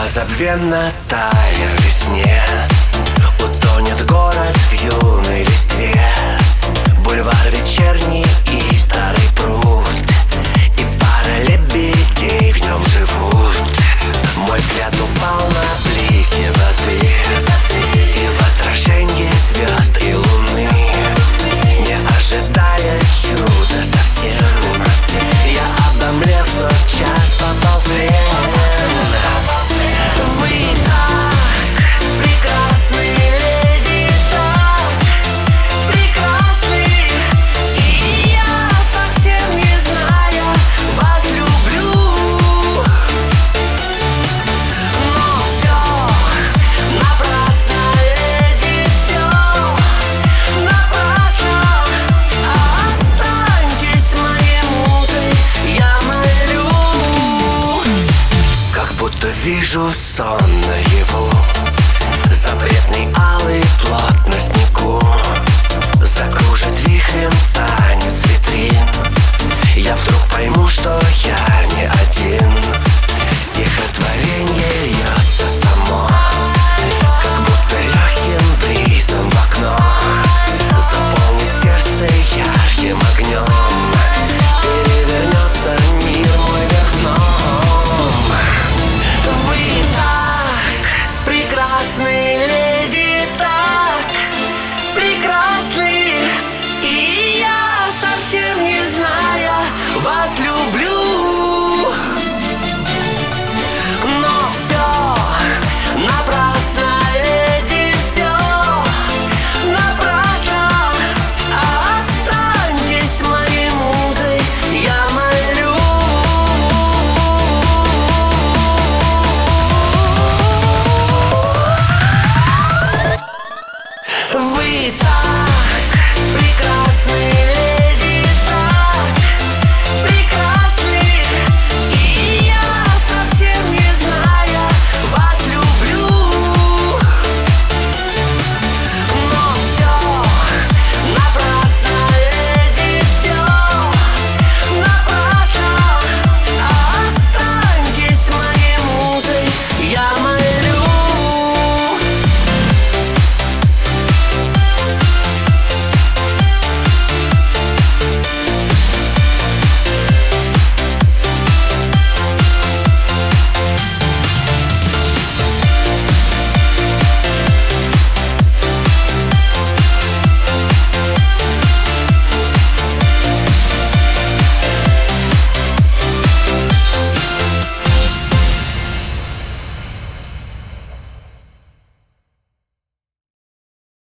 Самозабвенно тая в весне, утонет город в юной листве. Бульвар вечерний и старый пруд, и пара лебедей в нем живут. Мой взгляд упал на блики воды и в отражении звезд и луны. Не ожидая чуда совсем, я, обомлев, в тот час попал в плен. Вы так прекрасны, леди, так прекрасны, и я, совсем не зная, вас люблю. Но все напрасно, леди, все напрасно. Останьтесь моей музой, я молю. Как будто вижу сон наяву, запретный алый плод на снегу. Закружит вихрем танец витрин, я вдруг пойму, что я не один. Стихотворение